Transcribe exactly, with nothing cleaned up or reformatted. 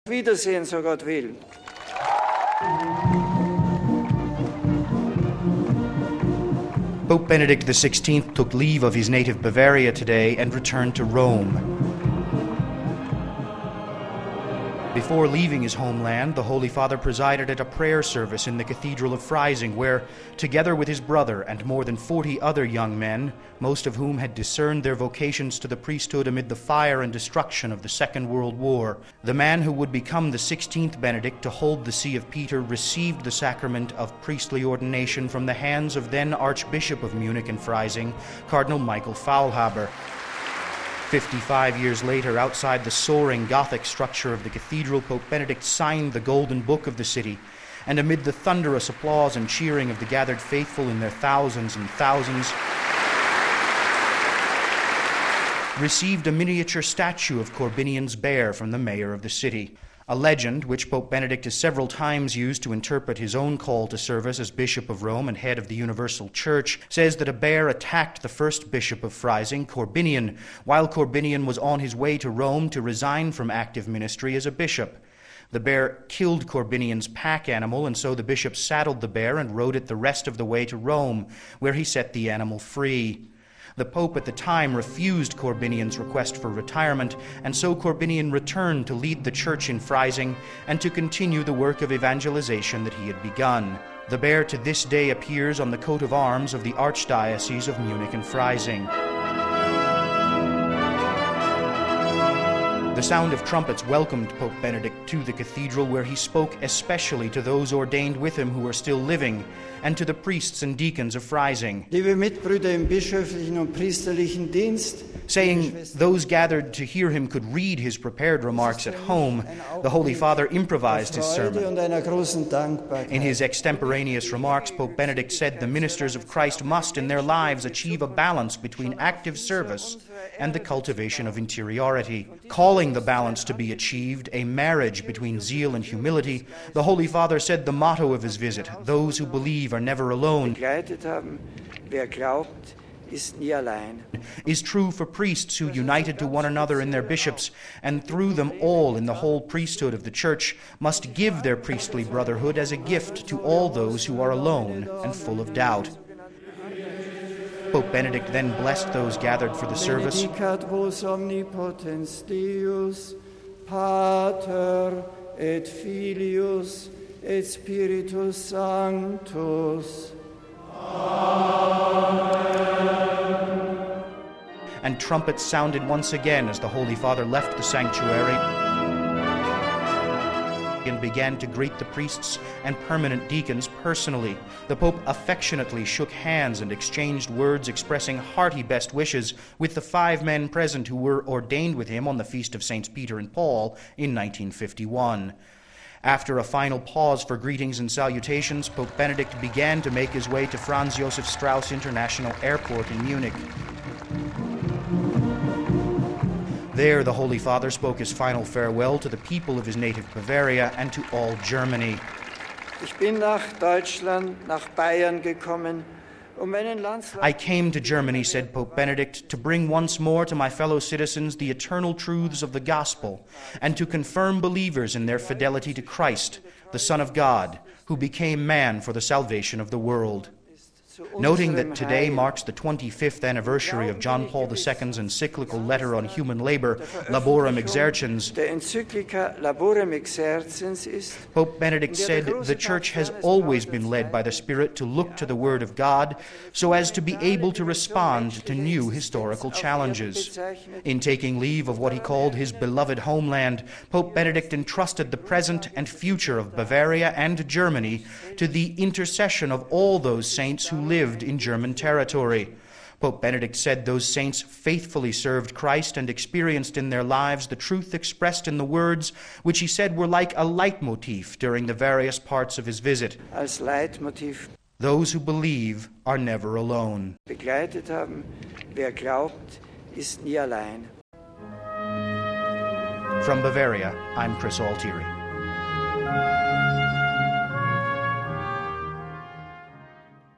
Wiedersehen, so Gott will. Pope Benedict the sixteenth took leave of his native Bavaria today and returned to Rome. Before leaving his homeland, the Holy Father presided at a prayer service in the Cathedral of Freising, where, together with his brother and more than forty other young men, most of whom had discerned their vocations to the priesthood amid the fire and destruction of the Second World War, the man who would become the sixteenth Benedict to hold the See of Peter received the sacrament of priestly ordination from the hands of then Archbishop of Munich and Freising, Cardinal Michael Faulhaber. Fifty-five years later, outside the soaring Gothic structure of the cathedral, Pope Benedict signed the golden book of the city, and amid the thunderous applause and cheering of the gathered faithful in their thousands and thousands, received a miniature statue of Corbinian's bear from the mayor of the city. A legend, which Pope Benedict has several times used to interpret his own call to service as Bishop of Rome and head of the Universal Church, says that a bear attacked the first bishop of Freising, Corbinian, while Corbinian was on his way to Rome to resign from active ministry as a bishop. The bear killed Corbinian's pack animal, and so the bishop saddled the bear and rode it the rest of the way to Rome, where he set the animal free. The Pope at the time refused Corbinian's request for retirement, and so Corbinian returned to lead the church in Freising and to continue the work of evangelization that he had begun. The bear to this day appears on the coat of arms of the Archdiocese of Munich and Freising. The sound of trumpets welcomed Pope Benedict to the cathedral, where he spoke especially to those ordained with him who are still living, and to the priests and deacons of Freising, Liebe Mitbrüder im bischöflichen und priesterlichen Dienst, saying those gathered to hear him could read his prepared remarks at home. The Holy Father improvised his sermon. und einer großen Dankbarkeit. In his extemporaneous remarks, Pope Benedict said the ministers of Christ must in their lives achieve a balance between active service and the cultivation of interiority. Calling the balance to be achieved a marriage between zeal and humility, the Holy Father said the motto of his visit, "Those who believe are never alone," Begleitet haben, wer glaubt, ist nie allein. is true for priests who, united to one another in their bishops, and through them all in the whole priesthood of the Church, must give their priestly brotherhood as a gift to all those who are alone and full of doubt. Pope Benedict then blessed those gathered for the service. Benedicat vos omnipotens Deus, Pater et Filius et Spiritus Sanctus. And trumpets sounded once again as the Holy Father left the sanctuary and began to greet the priests and permanent deacons personally. The Pope affectionately shook hands and exchanged words expressing hearty best wishes with the five men present who were ordained with him on the feast of Saints Peter and Paul in nineteen fifty-one. After a final pause for greetings and salutations, Pope Benedict began to make his way to Franz Josef Strauss International Airport in Munich. There, the Holy Father spoke his final farewell to the people of his native Bavaria and to all Germany. Ich bin nach Deutschland, nach Bayern gekommen, um meinen Landsleuten. I came to Germany, said Pope Benedict, to bring once more to my fellow citizens the eternal truths of the gospel, and to confirm believers in their fidelity to Christ, the Son of God, who became man for the salvation of the world. Noting that today marks the twenty-fifth anniversary of John Paul the Second's encyclical letter on human labor, Laborem Exercens, Der Enzyklika Laborem Exercens ist, Pope Benedict said the Church has always been led by the Spirit to look to the Word of God so as to be able to respond to new historical challenges. In taking leave of what he called his beloved homeland, Pope Benedict entrusted the present and future of Bavaria and Germany to the intercession of all those saints who lived in German territory. Pope Benedict said those saints faithfully served Christ and experienced in their lives the truth expressed in the words which he said were like a leitmotif during the various parts of his visit. als Leitmotiv Those who believe are never alone. begleitet haben, wer glaubt, ist nie allein. From Bavaria, I'm Chris Altieri.